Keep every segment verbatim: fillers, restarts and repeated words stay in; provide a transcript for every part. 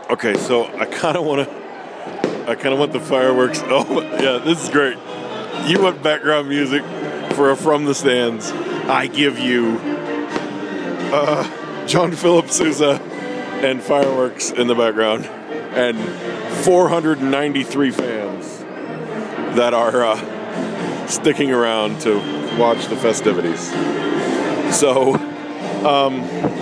Okay, so I kind of want to, I kind of want the fireworks. Oh, yeah, this is great. You want background music for a From the Stands. I give you uh, John Philip Sousa and fireworks in the background and four hundred ninety-three fans that are uh, sticking around to watch the festivities. So, um,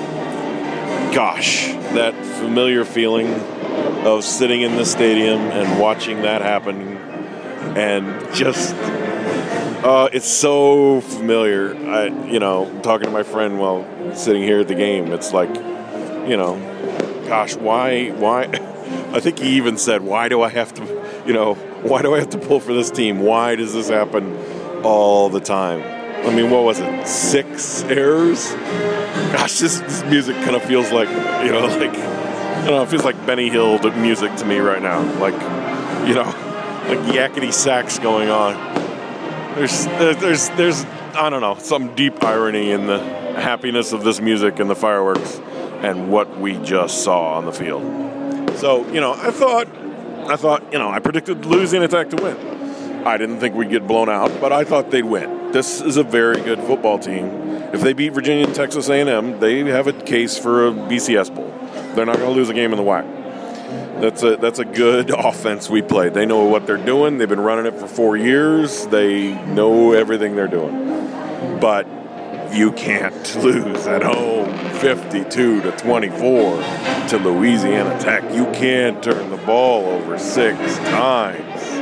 gosh, that familiar feeling of sitting in the stadium and watching that happen, and just, uh, it's so familiar. I, you know, talking to my friend while sitting here at the game, it's like, you know, gosh, why, why? I think he even said, why do I have to, you know, why do I have to pull for this team? Why does this happen all the time? I mean, what was it? Six errors? Gosh, this, this music kind of feels like, you know, like, I don't know, it feels like Benny Hill music to me right now. Like, you know, like yakety sax going on. There's, there's, there's, I don't know, some deep irony in the happiness of this music and the fireworks and what we just saw on the field. So, you know, I thought, I thought, you know, I predicted Louisiana Tech to win. I didn't think we'd get blown out, but I thought they'd win. This is a very good football team. If they beat Virginia and Texas A and M, they have a case for a B C S Bowl. They're not going to lose a game in the W A C. That's a that's a good offense we played. They know what they're doing. They've been running it for four years. They know everything they're doing. But you can't lose at home fifty-two to twenty-four to Louisiana Tech. You can't turn the ball over six times.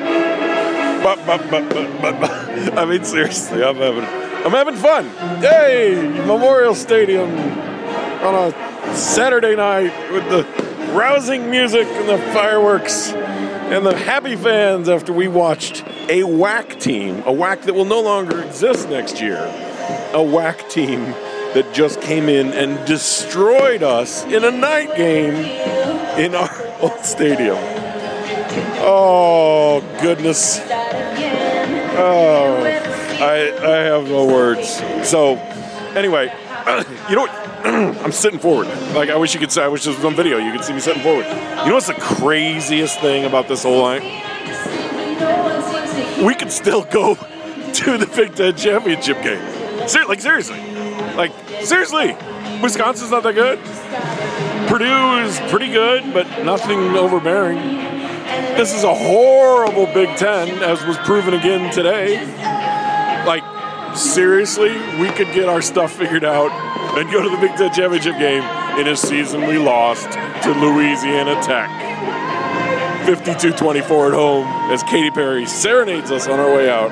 But, but, but, but, but, but. I mean, seriously, I'm having, I'm having fun. Hey, Memorial Stadium on a Saturday night with the rousing music and the fireworks and the happy fans after we watched a W A C team, a W A C that will no longer exist next year, a W A C team that just came in and destroyed us in a night game in our old stadium. Oh, goodness. Oh, I I have no words. So, anyway, you know what? I'm sitting forward. Like, I wish you could say, I wish this was on video. You could see me sitting forward. You know what's the craziest thing about this whole line? We could still go to the Big Ten championship game. Ser- like, seriously. Like, seriously. Wisconsin's not that good. Purdue is pretty good, but nothing overbearing. This is a horrible Big Ten, as was proven again today. Like, seriously, we could get our stuff figured out and go to the Big Ten championship game in a season we lost to Louisiana Tech. fifty-two twenty-four at home as Katy Perry serenades us on our way out.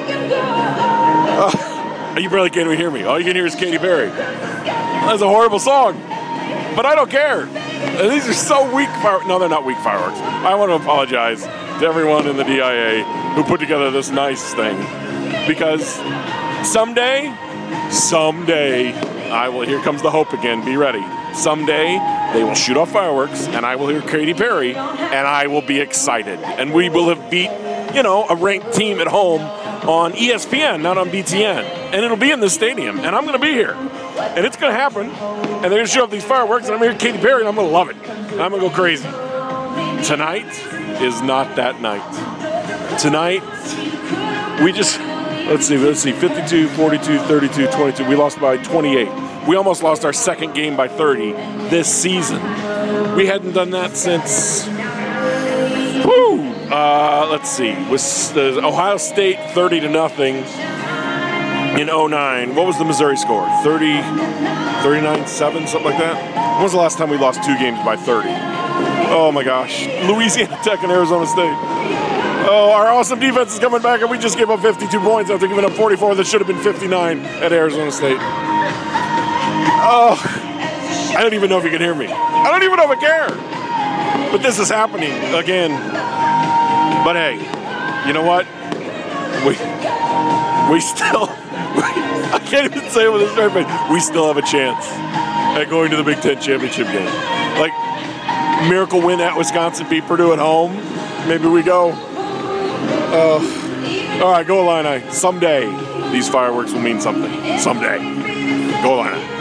Uh, you barely can't even hear me. All you can hear is Katy Perry. That's a horrible song, but I don't care. And these are so weak fireworks. No, they're not weak fireworks. I want to apologize to everyone in the D I A who put together this nice thing. Because someday, someday, I will, here comes the hope again, be ready. Someday, they will shoot off fireworks, and I will hear Katy Perry, and I will be excited. And we will have beat, you know, a ranked team at home on E S P N, not on B T N. And it'll be in this stadium, and I'm going to be here. And it's going to happen, and they're going to show up these fireworks, and I'm going to hear Katy Perry, and I'm going to love it. And I'm going to go crazy. Tonight is not that night. Tonight, we just, let's see, let's see, fifty-two, forty-two, thirty-two, twenty-two. We lost by twenty-eight. We almost lost our second game by thirty this season. We hadn't done that since, whoo, uh, let's see, was uh, Ohio State thirty to nothing. In oh nine, what was the Missouri score? thirty, thirty-nine seven, something like that? When was the last time we lost two games by thirty? Oh my gosh. Louisiana Tech and Arizona State. Oh, our awesome defense is coming back, and we just gave up fifty-two points after giving up forty-four that should have been fifty-nine at Arizona State. Oh, I don't even know if you can hear me. I don't even know if I care. But this is happening again. But hey, you know what? We, we still... I can't even say it with a straight face. We still have a chance at going to the Big Ten championship game. Like, miracle win at Wisconsin, beat Purdue at home. Maybe we go. Uh, all right, go Illini. Someday, these fireworks will mean something. Someday. Go Illini.